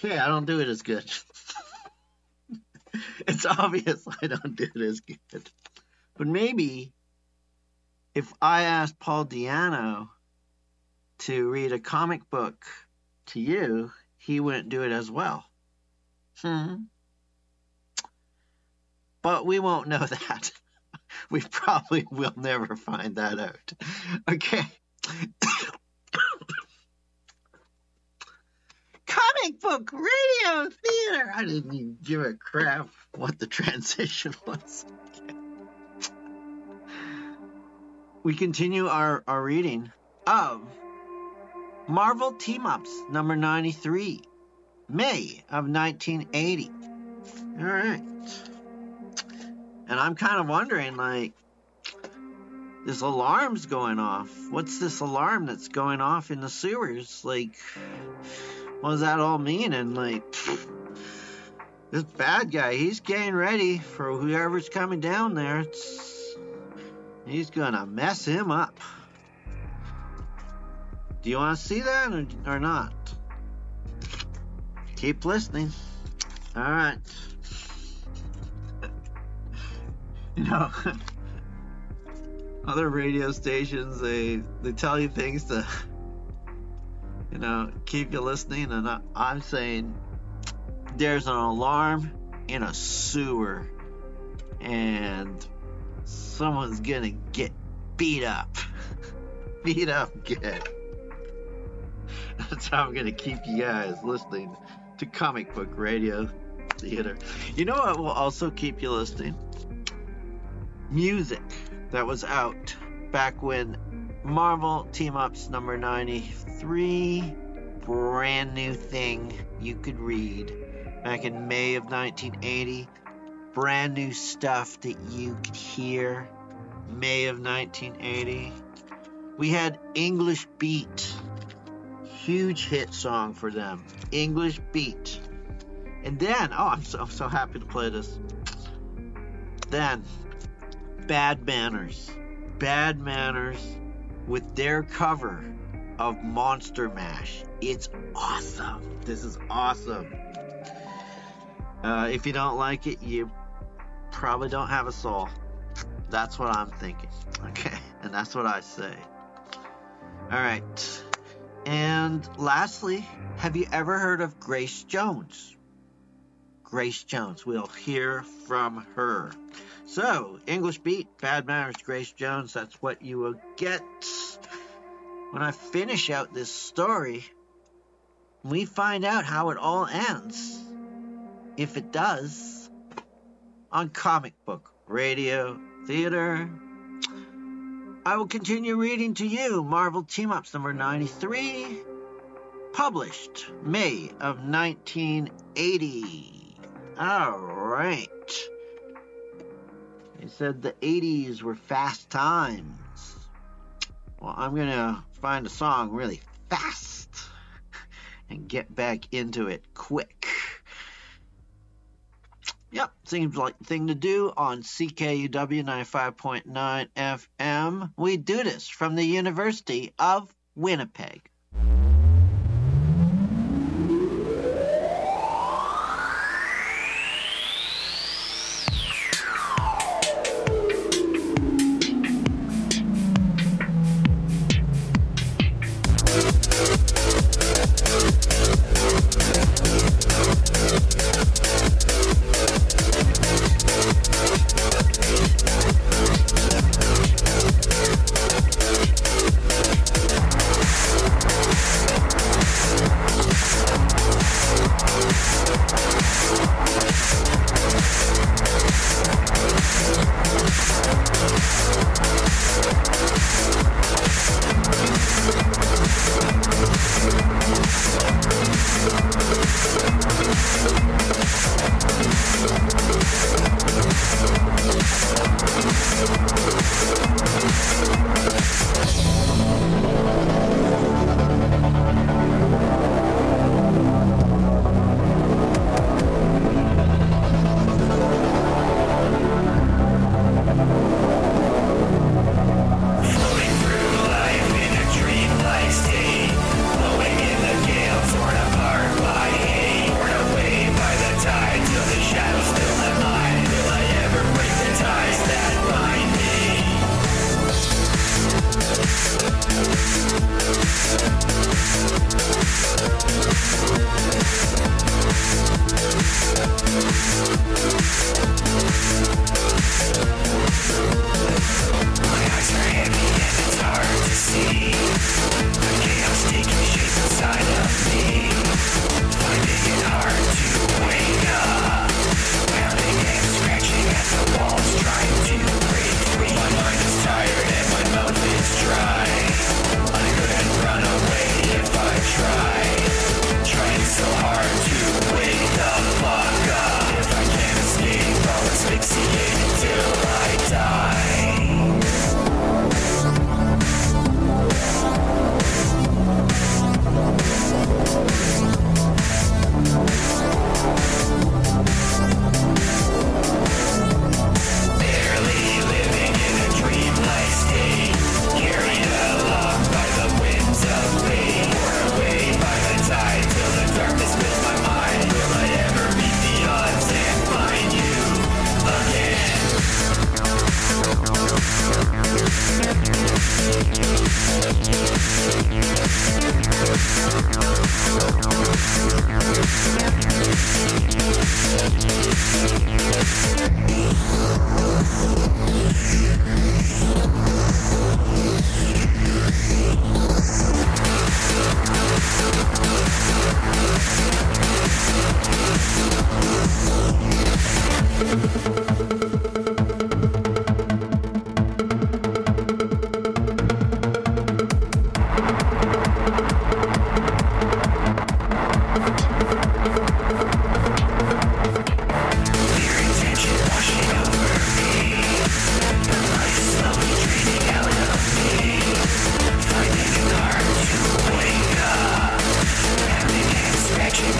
Okay, I don't do it as good. It's obvious I don't do it as good. But maybe if I asked Paul Di'Anno to read a comic book to you, he wouldn't do it as well. But we won't know that. We probably will never find that out. Okay. Comic book, radio, theater. I didn't even give a crap what the transition was. Okay. We continue our reading of Marvel Team-Ups number 93, May of 1980. All right. And I'm kind of wondering, like, this alarm's going off. What's this alarm that's going off in the sewers? Like, what does that all mean? And, like, this bad guy, he's getting ready for whoever's coming down there. He's going to mess him up. Do you want to see that or not? Keep listening. All right. You know, other radio stations, they tell you things to, you know, keep you listening. And I'm saying there's an alarm in a sewer and someone's going to get beat up. Beat up good. That's how I'm going to keep you guys listening to Comic Book Radio Theater. You know what will also keep you listening? Music that was out back when Marvel Team-Ups number 93, brand new thing you could read back in May of 1980. Brand new stuff that you could hear May of 1980. We had English Beat. Huge hit song for them. English Beat. And then, I'm so happy to play this. Then, Bad Manners. Bad Manners with their cover of Monster Mash. It's awesome. This is awesome. If you don't like it, you probably don't have a soul. That's what I'm thinking. Okay, and that's what I say. All right. And lastly, have you ever heard of Grace Jones? Grace Jones. We'll hear from her. So, English Beat, Bad Manners, Grace Jones, that's what you will get. When I finish out this story, we find out how it all ends, if it does, on Comic Book Radio Theater. I will continue reading to you Marvel Team-Ups number 93, published May of 1980. All right. They said the 80s were fast times. Well, I'm going to find a song really fast and get back into it quick. Yep, seems like the thing to do on CKUW 95.9 FM. We do this from the University of Winnipeg.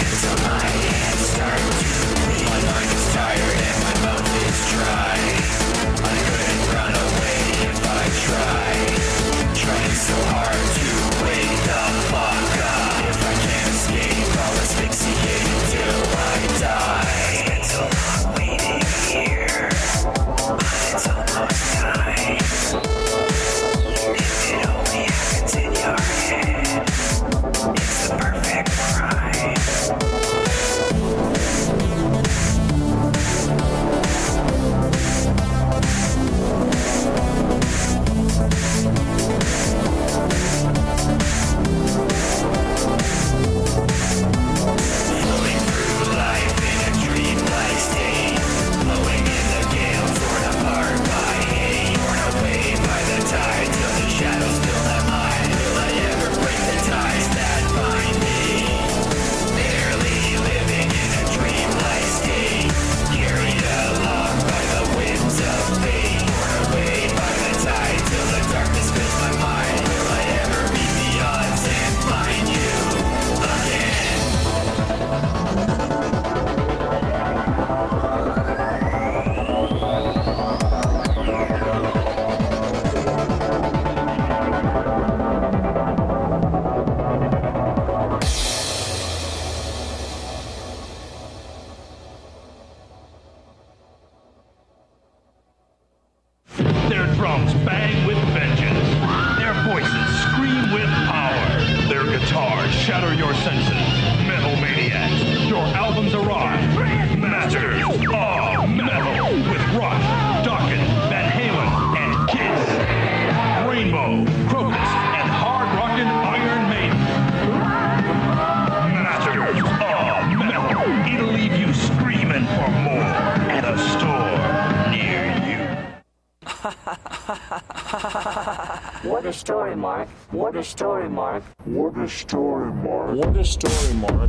What a story, Mark. What a story, Mark. What a story, Mark. What a story, Mark.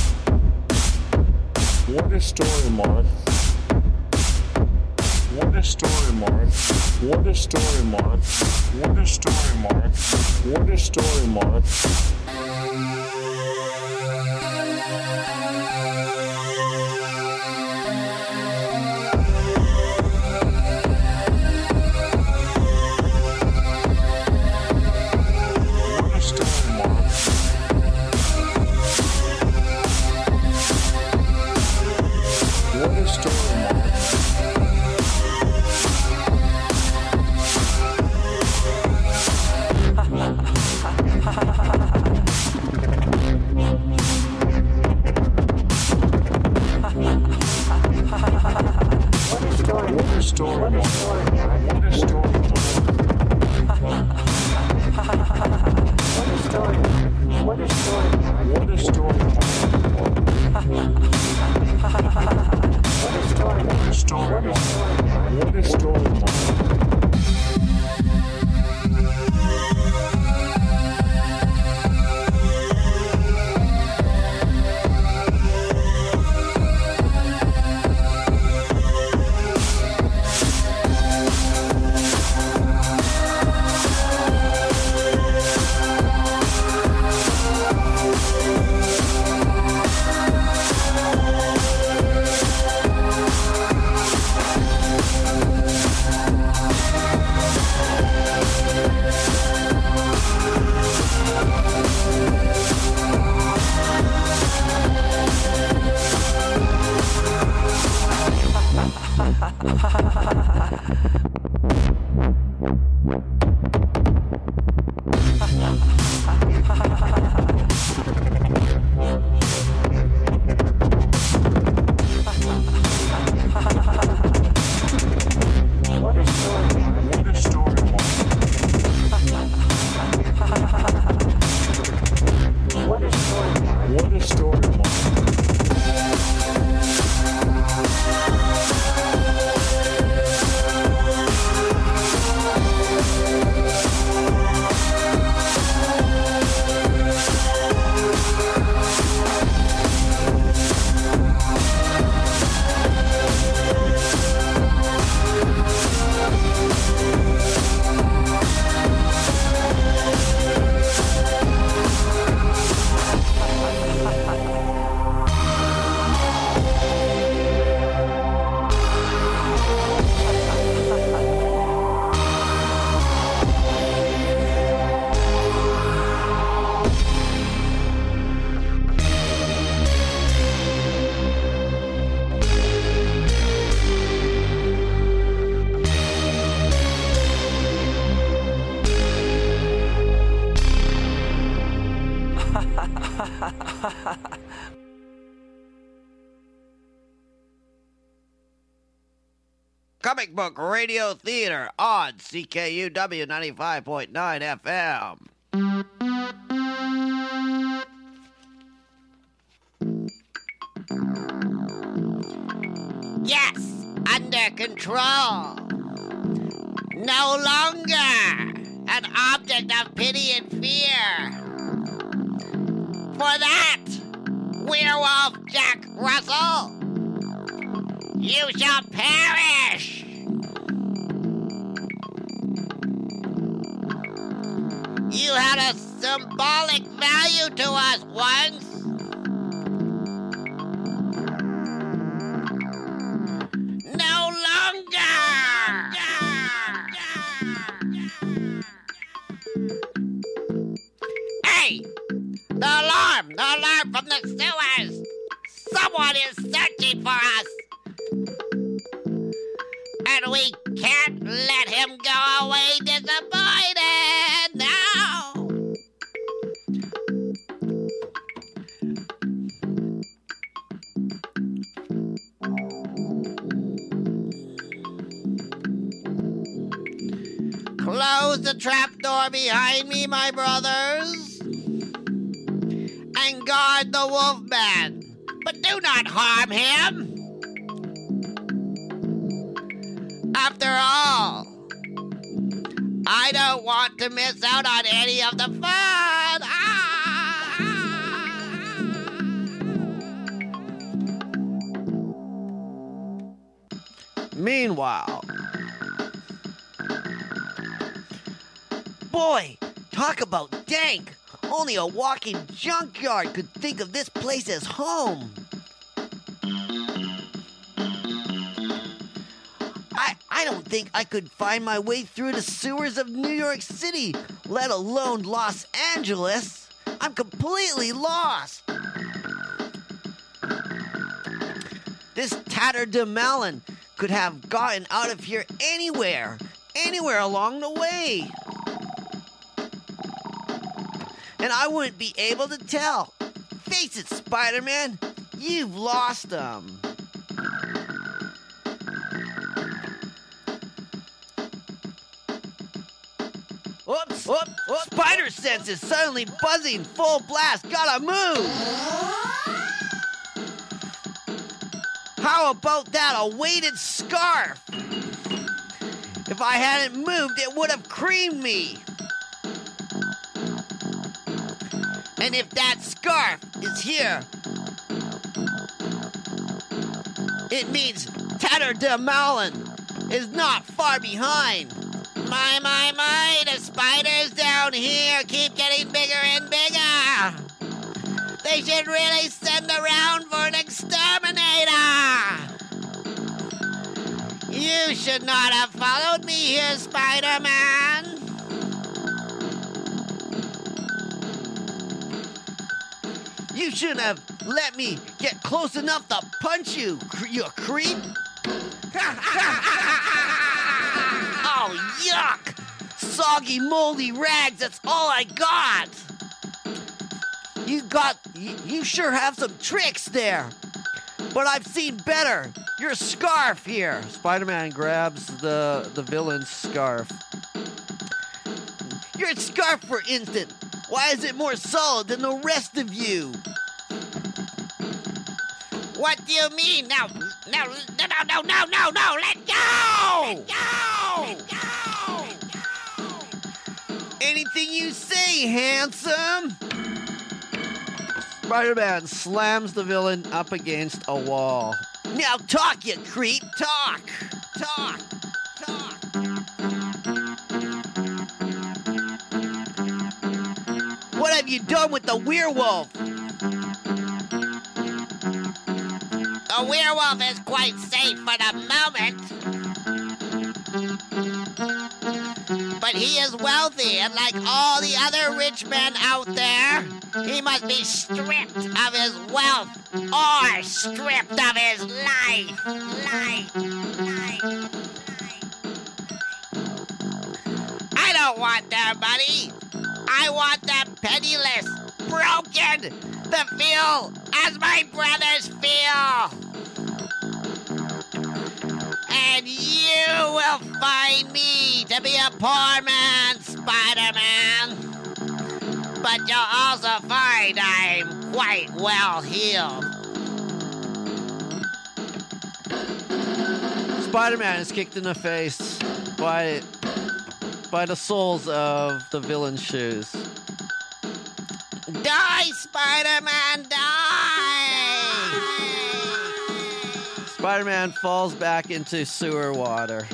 What a story, Mark. What a story, Mark. What a story, Mark. What a story, Mark. What a story, Mark. Comic Book Radio Theater on CKUW 95.9 FM. Yes, under control. No longer an object of pity and fear. For that, Werewolf Jack Russell, you shall perish. You had a symbolic value to us once. No longer. Hey, the alarm from the sewers. Someone is searching for us. And we can't let him go away disappointed now. Close the trapdoor behind me, my brothers, and guard the wolfman, but do not harm him. After all, I don't want to miss out on any of the fun. Meanwhile, boy, talk about dank. Only a walking junkyard could think of this place as home. I don't think I could find my way through the sewers of New York City, let alone Los Angeles. I'm completely lost. This tatterdemmelon could have gotten out of here anywhere along the way. And I wouldn't be able to tell. Face it, Spider-Man, you've lost them. Oops. Spider sense is suddenly buzzing full blast. Gotta move. How about that, a weighted scarf? If I hadn't moved, it would have creamed me. And if that scarf is here, it means tatterdemmelon is not far behind. My, the spiders down here keep getting bigger and bigger. They should really send around for an exterminator. You should not have followed me here, Spider-Man. You shouldn't have let me get close enough to punch you, you creep. Oh, yuck! Soggy, moldy rags, that's all I got! You sure have some tricks there. But I've seen better. Your scarf here. Spider-Man grabs the villain's scarf. Your scarf, for instance. Why is it more solid than the rest of you? What do you mean? No, let go! Let go! Anything you say, handsome! Spider-Man slams the villain up against a wall. Now talk, you creep! Talk! What have you done with the werewolf? The werewolf is quite safe for the moment. But he is wealthy, and like all the other rich men out there, he must be stripped of his wealth or stripped of his life. I don't want their money. I want them penniless, broken, to feel as my brothers feel. And you easy to be a poor man, Spider-Man. But you'll also find I'm quite well healed. Spider-Man is kicked in the face by the soles of the villain's shoes. Die, Spider-Man, die! Spider-Man falls back into sewer water.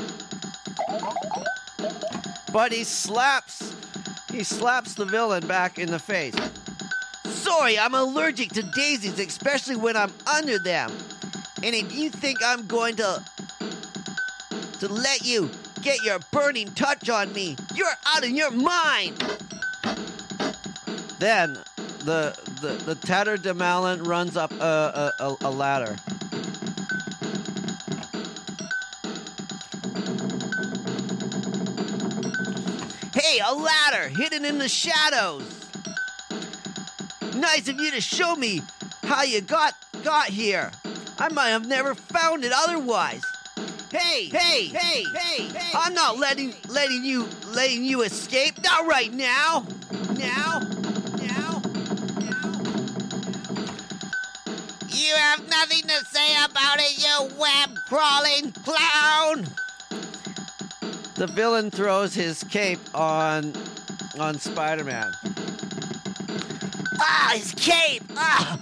But he slaps the villain back in the face. Sorry, I'm allergic to daisies, especially when I'm under them. And if you think I'm going to let you get your burning touch on me, you're out of your mind. Then the Tatterdemalion runs up a ladder. Hey, a ladder hidden in the shadows. Nice of you to show me how you got here. I might have never found it otherwise. Hey! I'm not letting you escape. Not right now. Now. You have nothing to say about it, you web-crawling clown! The villain throws his cape on Spider-Man. Ah, his cape! Ah!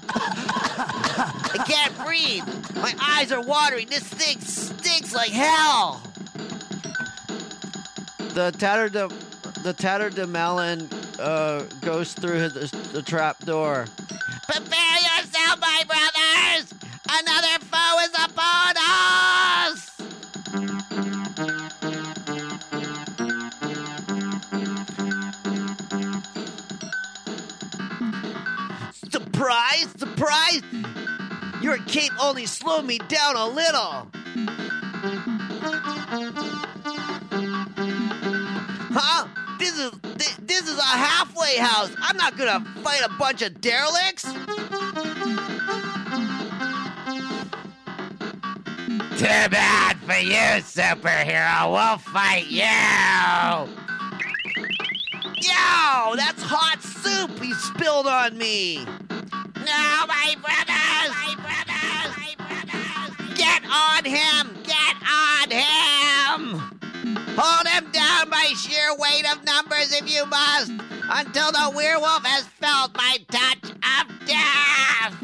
I can't breathe. My eyes are watering. This thing stinks like hell. The Tatterdemalion goes through the trap door. Prepare yourself, my brothers! Another foe is upon us! Surprise! Your cape only slowed me down a little. Huh? This is a halfway house. I'm not gonna fight a bunch of derelicts. Too bad for you, superhero. We'll fight you! Yo, that's hot soup he spilled on me. No, my brothers! Get on him! Hold him down by sheer weight of numbers if you must, until the werewolf has felt my touch of death!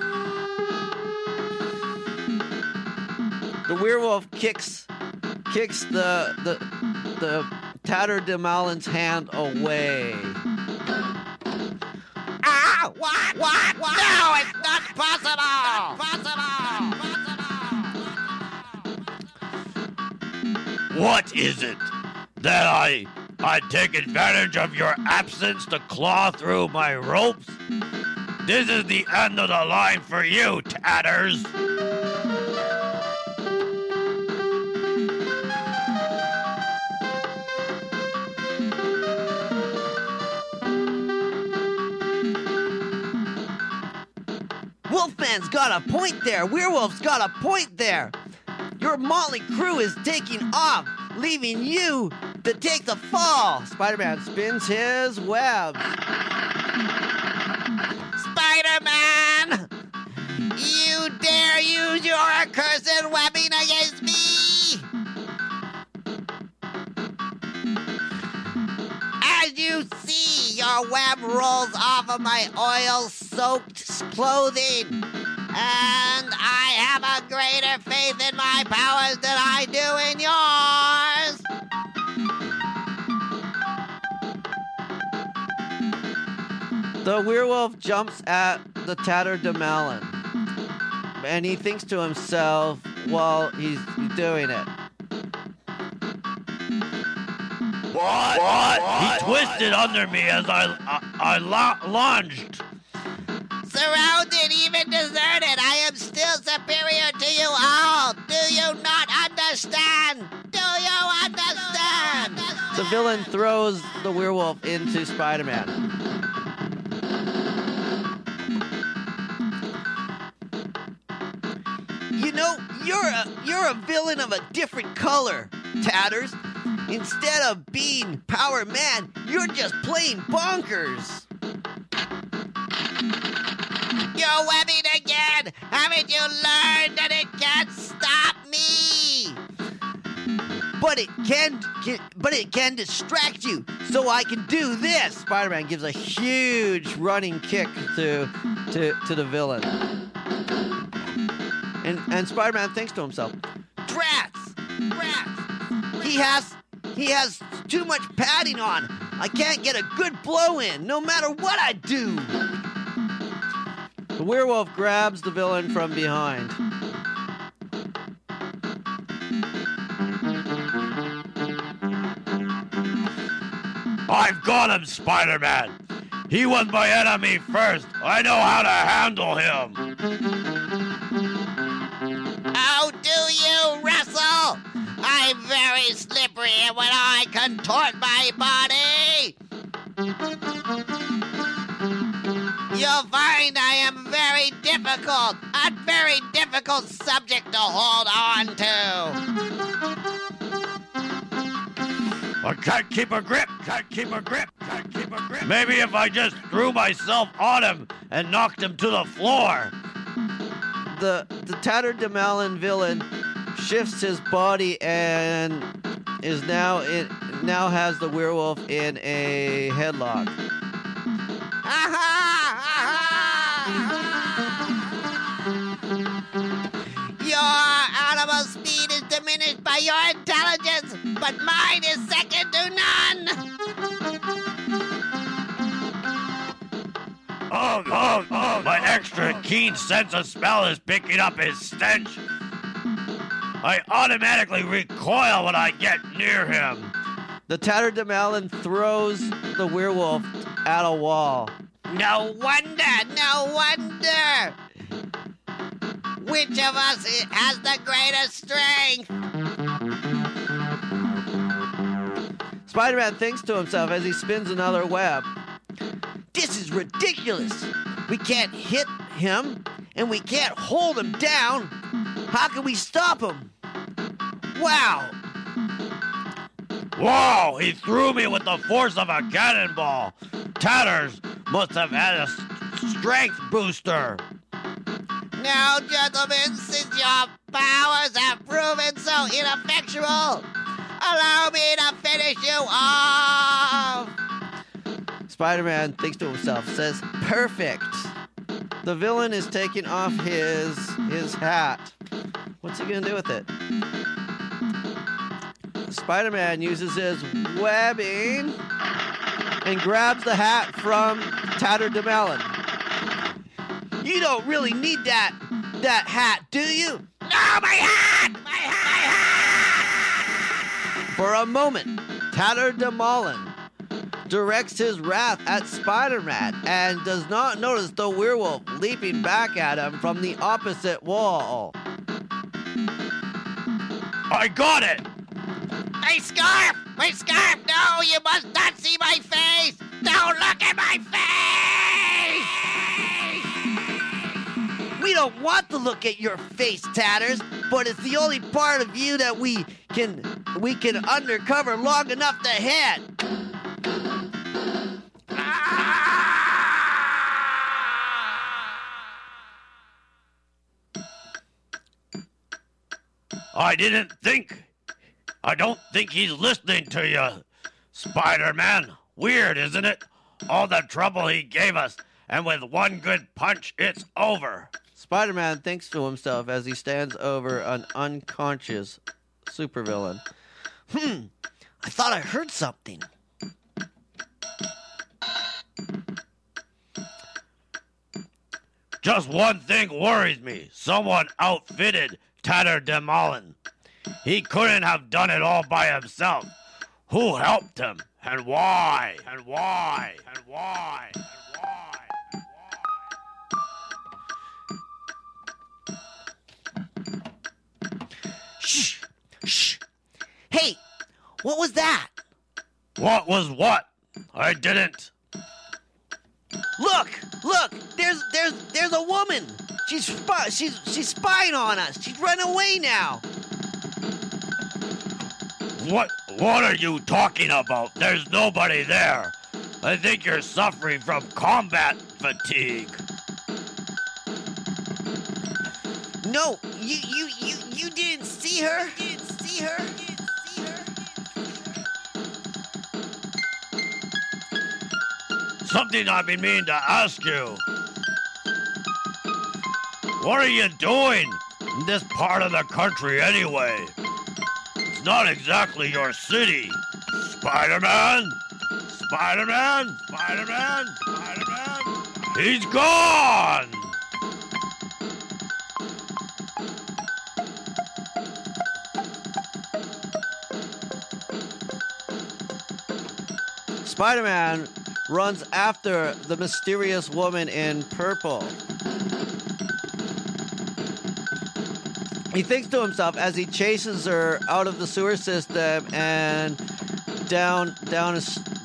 The werewolf kicks the Tatterdemalion's hand away. Ah! What? No, it's not possible! What is it? That I take advantage of your absence to claw through my ropes? This is the end of the line for you, Tatters! Wolfman's got a point there. Werewolf's got a point there. Your motley crew is taking off, leaving you to take the fall. Spider-Man spins his web. Spider-Man! You dare use your accursed webbing against me? As you see, your web rolls off of my oil-soaked clothing. And I have a greater faith in my powers than I do in yours. The werewolf jumps at the Tatterdemalion, and he thinks to himself while he's doing it. What? He twisted under me as I lunged. Surrounded, even deserted, I am still superior to you all. Do you not understand? Do you understand? The villain throws the werewolf into Spider-Man. You know, you're a villain of a different color, Tatters. Instead of being Power Man, you're just plain bonkers. You're webbing again! Haven't you learned that it can't stop me? But it can distract you, so I can do this. Spider-Man gives a huge running kick to the villain. And Spider-Man thinks to himself, Drats! He has too much padding on. I can't get a good blow in, no matter what I do. The werewolf grabs the villain from behind. I've got him, Spider-Man. He was my enemy first. I know how to handle him. How do you wrestle? I'm very slippery when I contort my body. You'll find I am very difficult, a very difficult subject to hold on to. I can't keep a grip. Maybe if I just threw myself on him and knocked him to the floor. The tattered Demalin villain shifts his body and now has the werewolf in a headlock. Your animal speed is diminished by your intelligence, but mine is second to none. Oh, my extra keen sense of smell is picking up his stench. I automatically recoil when I get near him. The tattered Demalin throws the werewolf at a wall. No wonder. Which of us has the greatest strength? Spider-Man thinks to himself as he spins another web. This is ridiculous. We can't hit him, and we can't hold him down. How can we stop him? Wow! Whoa, he threw me with the force of a cannonball. Tatters must have had a strength booster. Now, gentlemen, since your powers have proven so ineffectual, allow me to finish you off. Spider-Man thinks to himself, says, perfect. The villain is taking off his hat. What's he going to do with it? Spider-Man uses his webbing and grabs the hat from Tattered Demalin. You don't really need that hat, do you? No, my hat! My hat! For a moment, Tattered Demalin directs his wrath at Spider-Man and does not notice the werewolf leaping back at him from the opposite wall. I got it! My scarf! My scarf! No, you must not see my face! Don't look at my face! We don't want to look at your face, Tatters, but it's the only part of you that we can undercover long enough to hit. I don't think he's listening to you, Spider-Man. Weird, isn't it? All the trouble he gave us, and with one good punch, it's over. Spider-Man thinks to himself as he stands over an unconscious supervillain. I thought I heard something. Just one thing worries me. Someone outfitted Tattered Demalin. He couldn't have done it all by himself. Who helped him? And why? And why? And why? And why? And why? Shh. Hey, what was that? What was what? I didn't. Look! There's a woman. She's spying on us. She's run away now. What are you talking about? There's nobody there. I think you're suffering from combat fatigue. No, you didn't see her? Something I've been meaning to ask you. What are you doing in this part of the country anyway? It's not exactly your city. Spider-Man? Spider-Man? Spider-Man? Spider-Man? He's gone! Spider-Man runs after the mysterious woman in purple. He thinks to himself as he chases her out of the sewer system and down the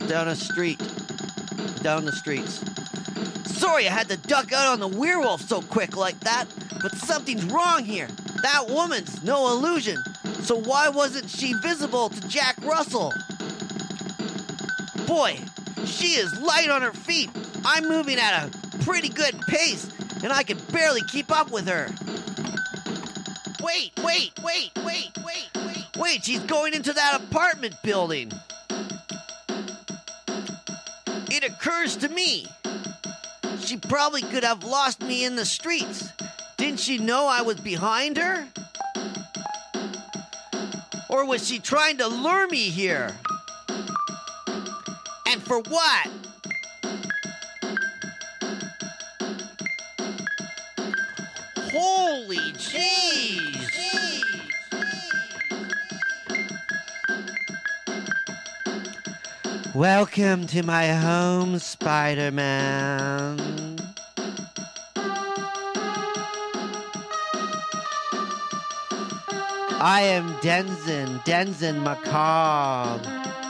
streets. Sorry I had to duck out on the werewolf so quick like that, but something's wrong here. That woman's no illusion, so why wasn't she visible to Jack Russell? Boy, she is light on her feet. I'm moving at a pretty good pace, and I can barely keep up with her. Wait, she's going into that apartment building. It occurs to me, she probably could have lost me in the streets. Didn't she know I was behind her? Or was she trying to lure me here? And for what? Holy jeez! Welcome to my home, Spider-Man. I am Denzin Macabre.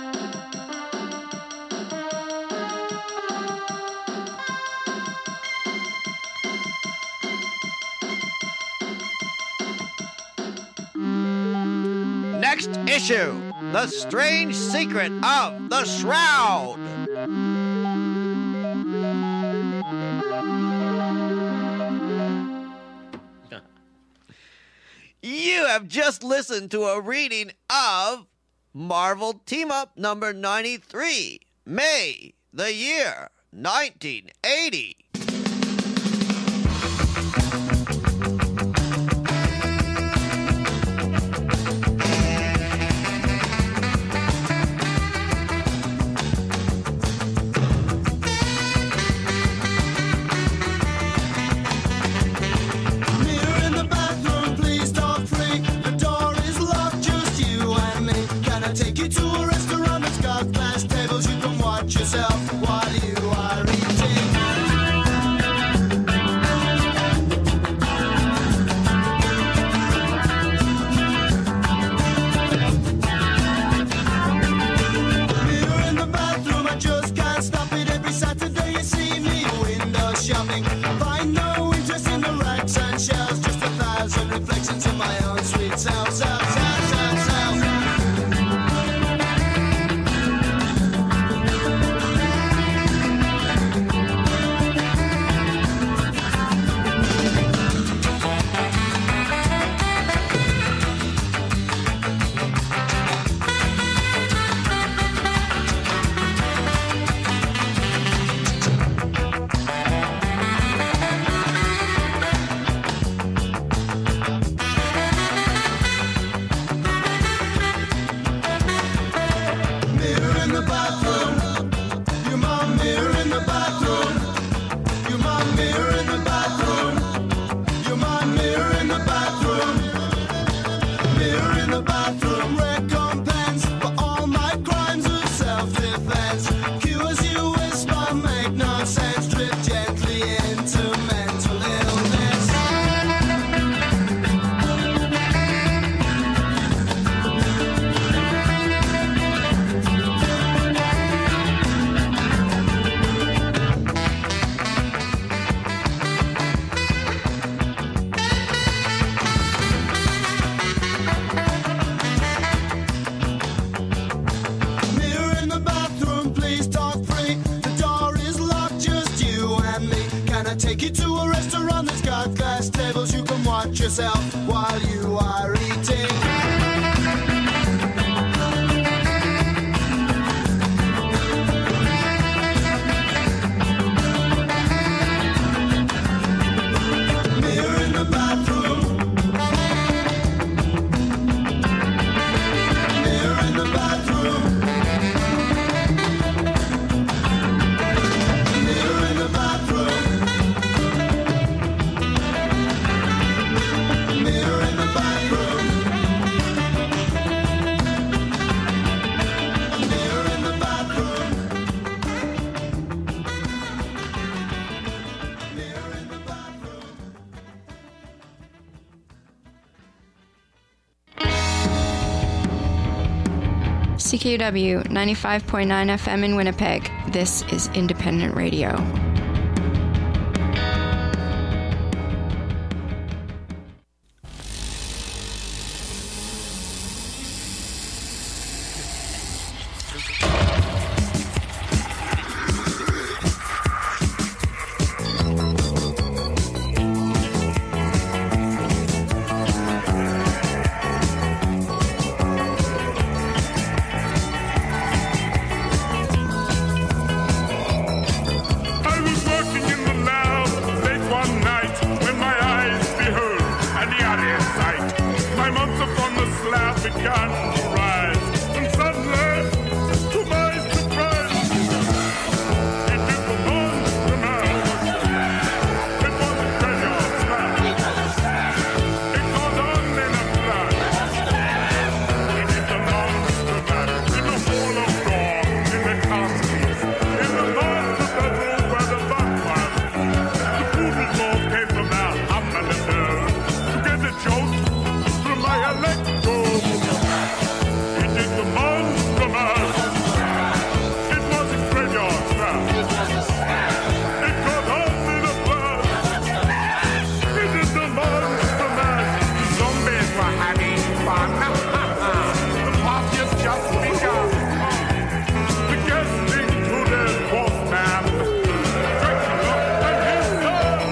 Next issue, The Strange Secret of the Shroud. You have just listened to a reading of Marvel Team Up number 93, May, the year 1980. Yourself while you are eating. Mirror in the bathroom, I just can't stop it. Every Saturday you see me window shopping. Find no interest in the racks and shelves, just 1,000 reflections of my own sweet self. take you to a restaurant that's got glass tables. You can watch yourself while you are eating. Mirror in the bathroom. Mirror in the bathroom. Mirror in the bathroom. Mirror in the bathroom. Mirror in the bathroom. Mirror in the bathroom. CKUW 95.9 FM in Winnipeg. This is Independent Radio. I was working in the lab late one night when my eyes beheld an eerie sight. My months upon the slab began to rise, and suddenly, to my surprise, it is the monster man. It was a graveyard slab. It got on in a flash. It is the monster man in the hall of law, in the castles, in the master bedroom where the back was. The poodle dog came from out under the door to get a jolt from my electro. It is the monster man. It was a graveyard slab. It got on in a flash. It is the monster man. Zombies were having fun. The party has just begun. The guest included Wolfman, Dracula, and his son.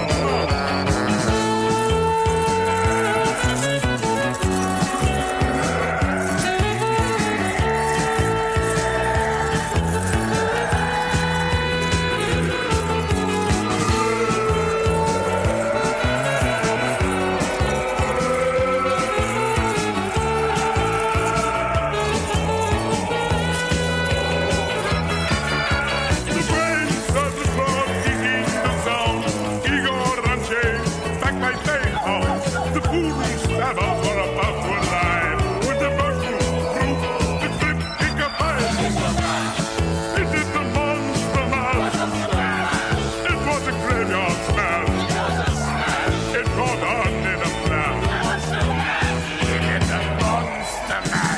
The brains of the crowd digging the sound. Igor and Jay, back by Playhouse. The poodle stabber for a backward line. With the mushroom group, the clip kick a fight. It is the monster man. It was a graveyard smash. It caught on in a flash. It is the monster man.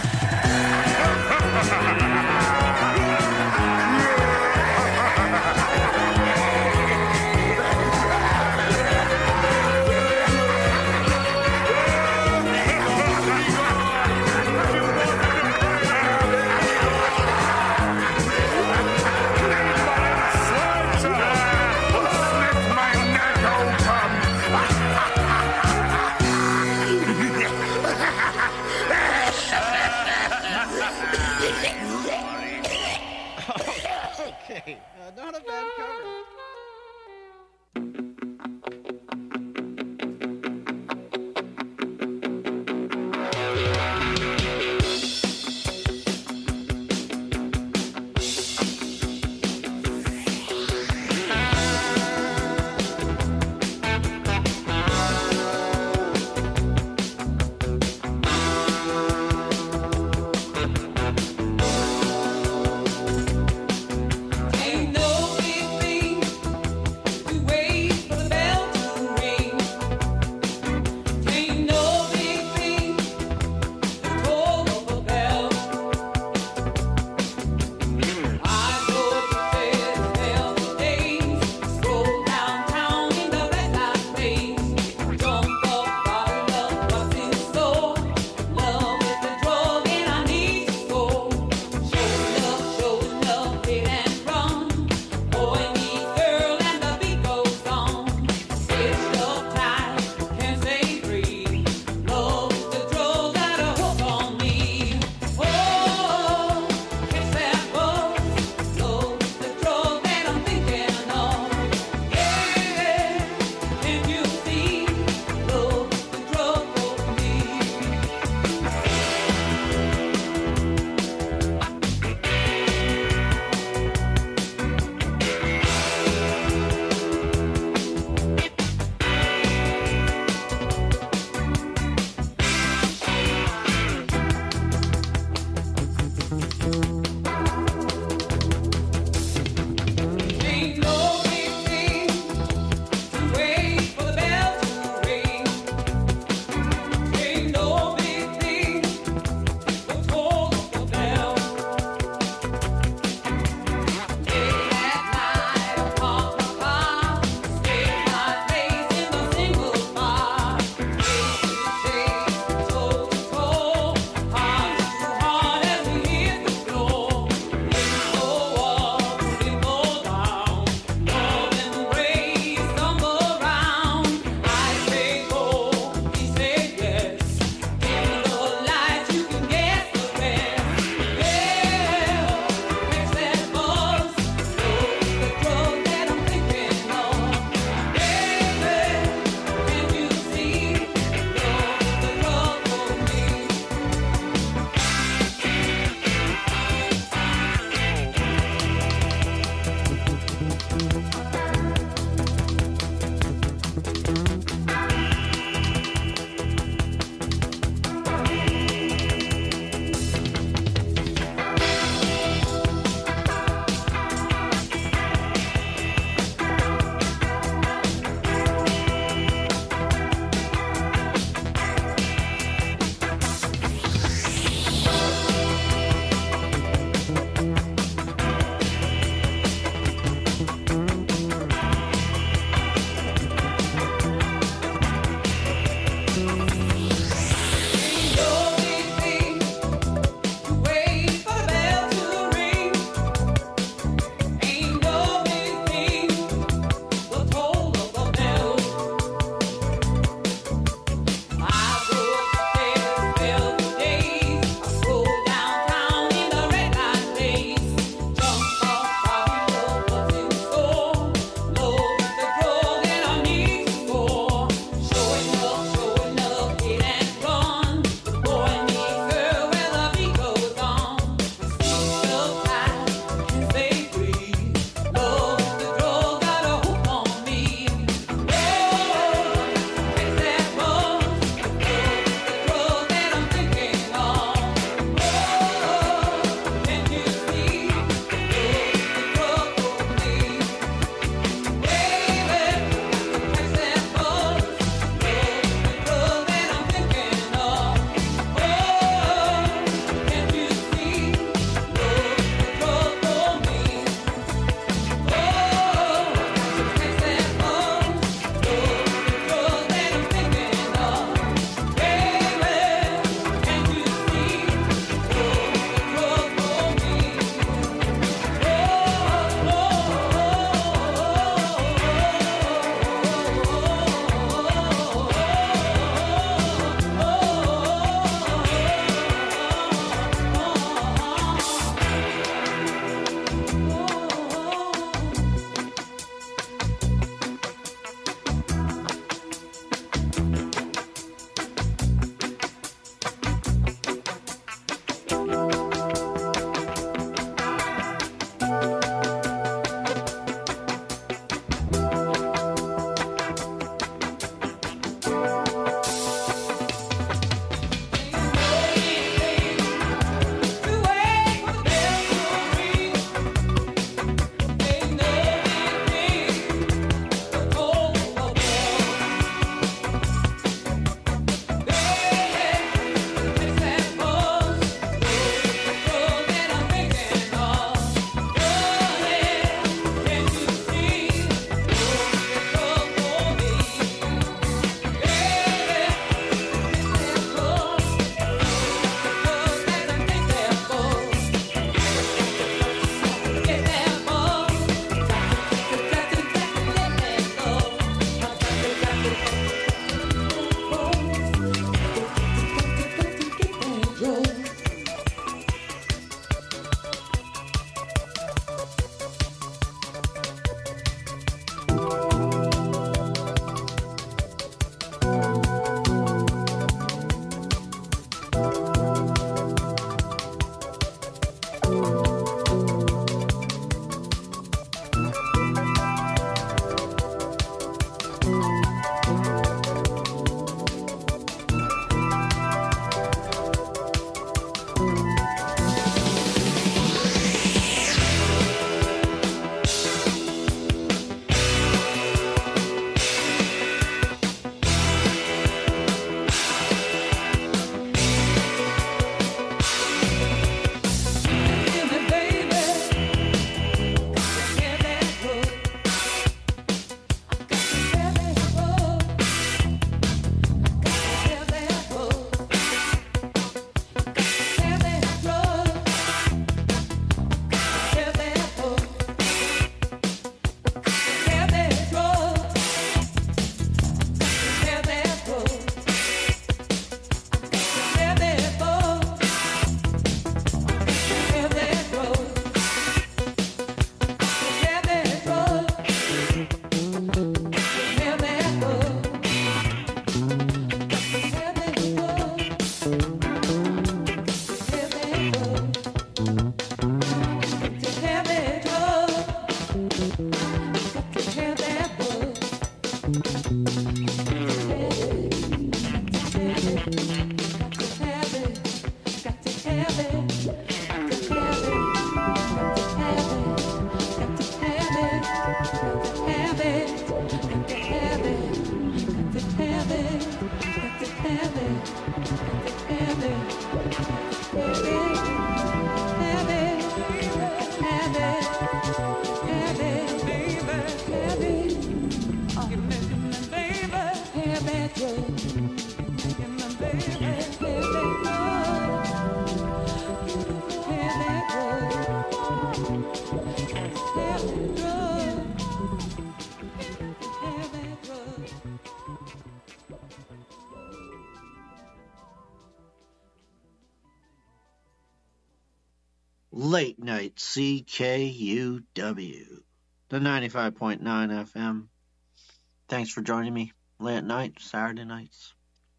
Late night CKUW, the 95.9 FM. Thanks for joining me late at night, Saturday nights.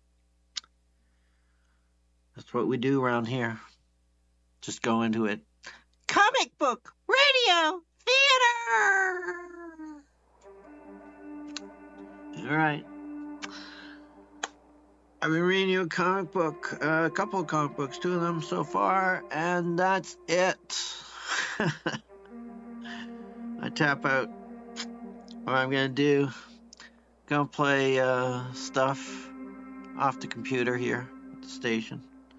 That's what we do around here. Just go into it. Comic book radio theater. All right. I've been reading you a comic book, a couple of comic books, 2 of them so far, and that's it. I tap out. What I'm going to do, gonna play stuff off the computer here at the station.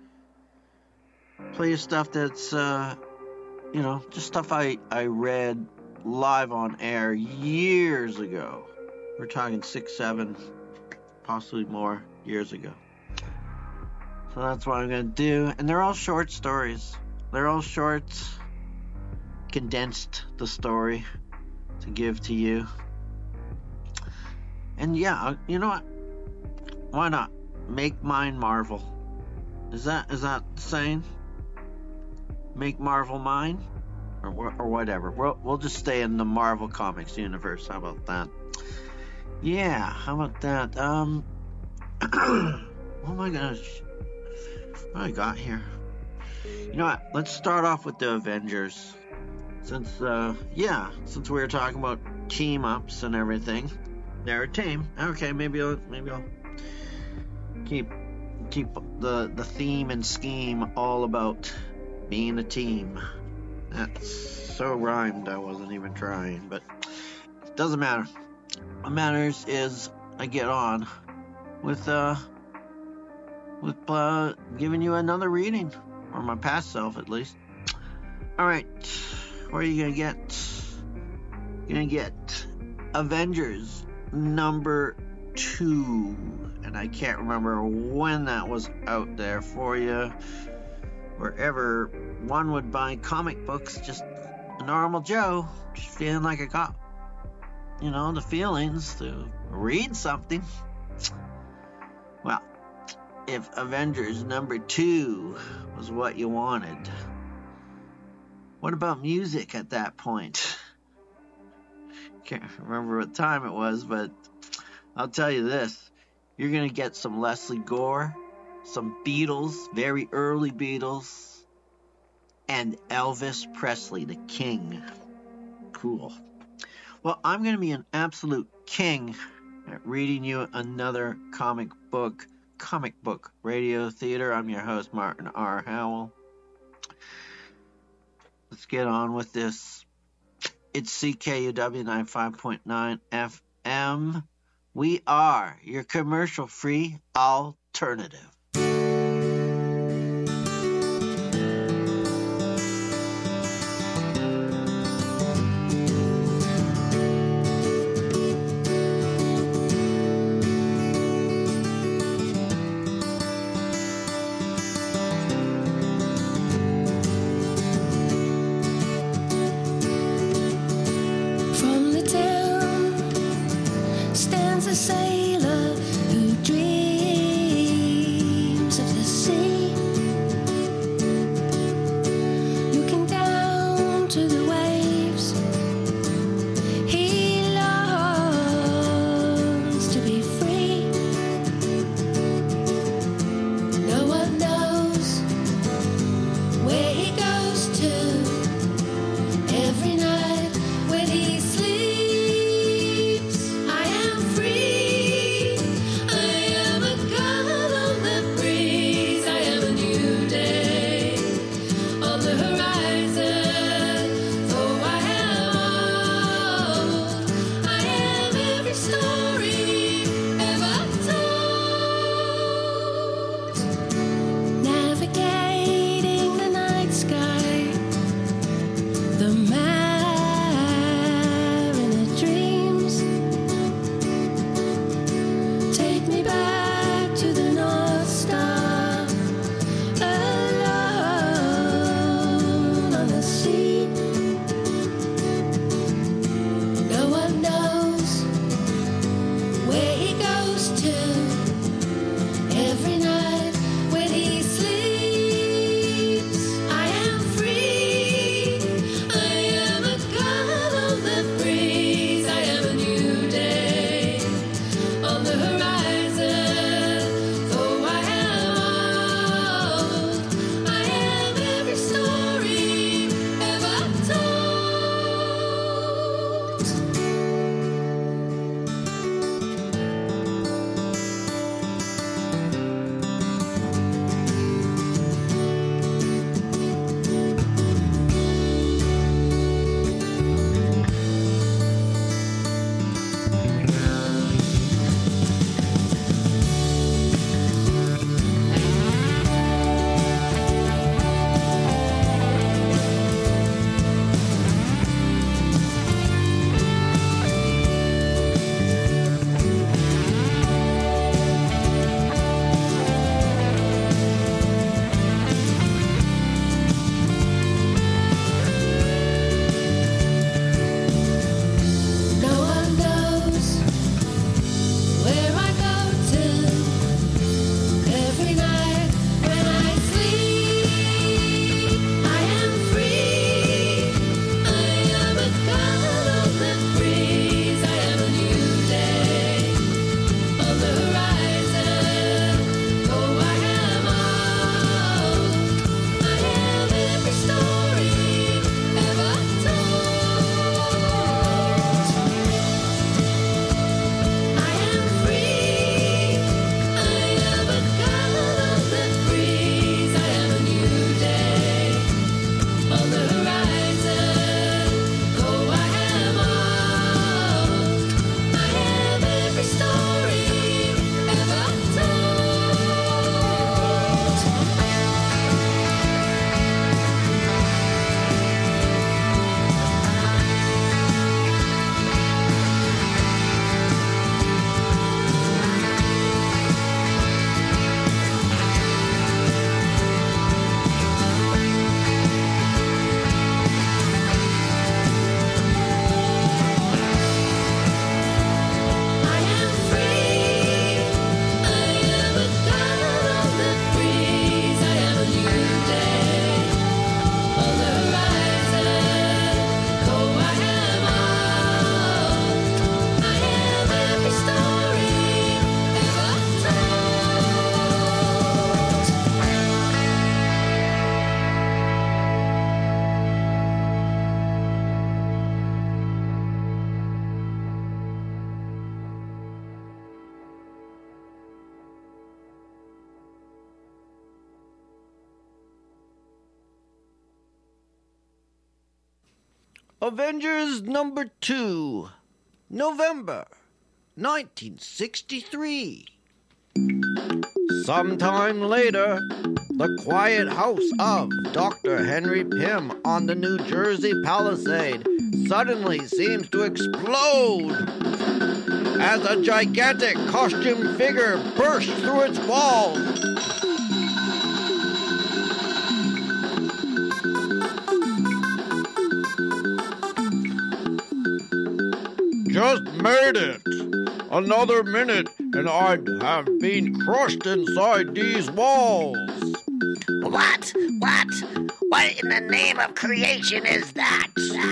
Play stuff that's, just stuff I read live on air years ago. We're talking 6, 7, possibly more years ago. So that's what I'm going to do. And they're all short stories. They're all short, condensed the story to give to you. And yeah, you know what? Why not? Make mine Marvel. Is that saying? Make Marvel mine? Or whatever. We'll just stay in the Marvel Comics universe. How about that? Yeah, how about that? Oh my gosh. What I got here? You know what? Let's start off with the Avengers. Since we were talking about team-ups and everything. They're a team. Okay, maybe I'll keep the theme and scheme all about being a team. That's so rhymed I wasn't even trying, but it doesn't matter. What matters is I get on with giving you another reading, or my past self at least. All right, what are you gonna get? You're gonna get Avengers number 2, and I can't remember when that was out there for you. Wherever one would buy comic books, just a normal Joe, just feeling like I got, the feelings to read something. Well, if Avengers number 2 was what you wanted, what about music at that point? Can't remember what time it was, but I'll tell you this. You're going to get some Leslie Gore, some Beatles, very early Beatles, and Elvis Presley, the king. Cool. Well, I'm going to be an absolute king at reading you another comic book radio theater. I'm your host, Martin R. Howell. Let's get on with this. It's CKUW 95.9 FM. We are your commercial-free alternative. Sailor who dreams of Avengers number 2, November 1963. Sometime later, the quiet house of Dr. Henry Pym on the New Jersey Palisade suddenly seems to explode as a gigantic costume figure bursts through its walls. Just made it. Another minute and I'd have been crushed inside these walls. What? What? What in the name of creation is that?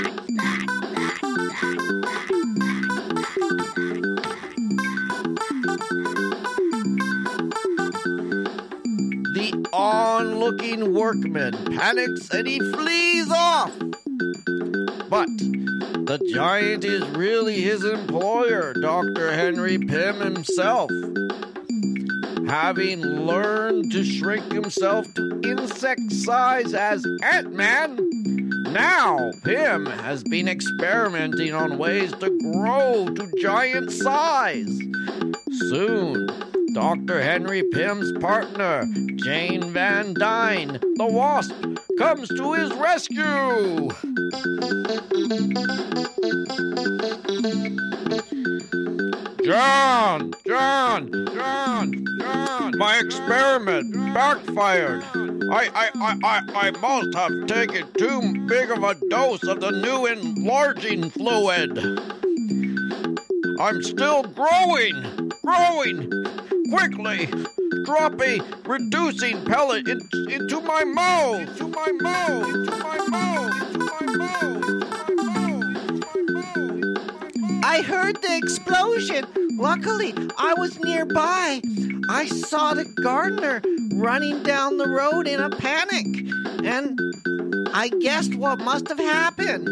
The onlooking workman panics and he flees off. But the giant is really his employer, Dr. Henry Pym himself. Having learned to shrink himself to insect size as Ant-Man, now Pym has been experimenting on ways to grow to giant size. Soon, Dr. Henry Pym's partner, Jane Van Dyne, the Wasp, comes to his rescue. John! My experiment backfired. I must have taken too big of a dose of the new enlarging fluid. I'm still growing quickly. Drop a reducing pellet into my mouth. I heard the explosion. Luckily, I was nearby. I saw the gardener running down the road in a panic, and I guessed what must have happened.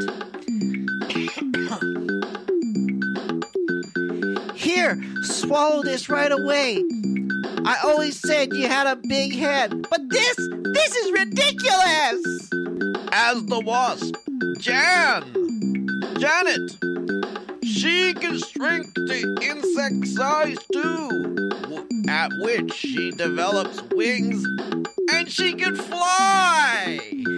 Here, swallow this right away. I always said you had a big head, but this is ridiculous! As the Wasp, Janet, she can shrink to insect size too, at which she develops wings and she can fly!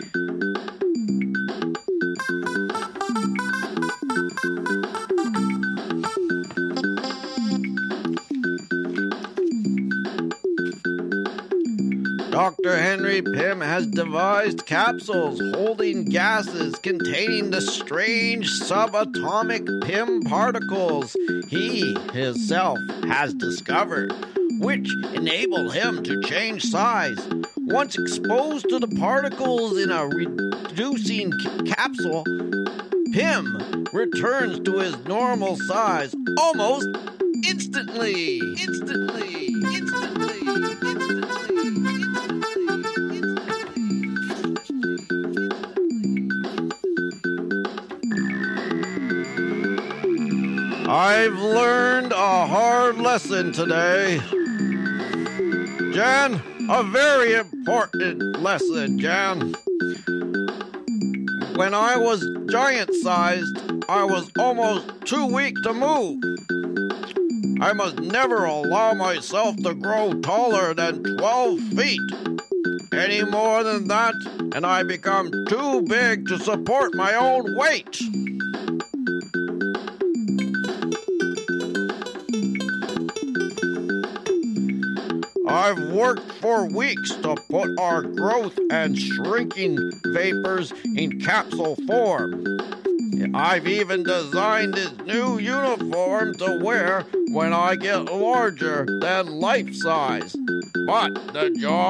Dr. Henry Pym has devised capsules holding gases containing the strange subatomic Pym particles he himself has discovered, which enable him to change size. Once exposed to the particles in a reducing capsule, Pym returns to his normal size almost instantly. I've learned a hard lesson today. Jan, a very important lesson, Jan. When I was giant-sized, I was almost too weak to move. I must never allow myself to grow taller than 12 feet. Any more than that, and I become too big to support my own weight. I've worked for weeks to put our growth and shrinking vapors in capsule form. I've even designed this new uniform to wear when I get larger than life size. But the job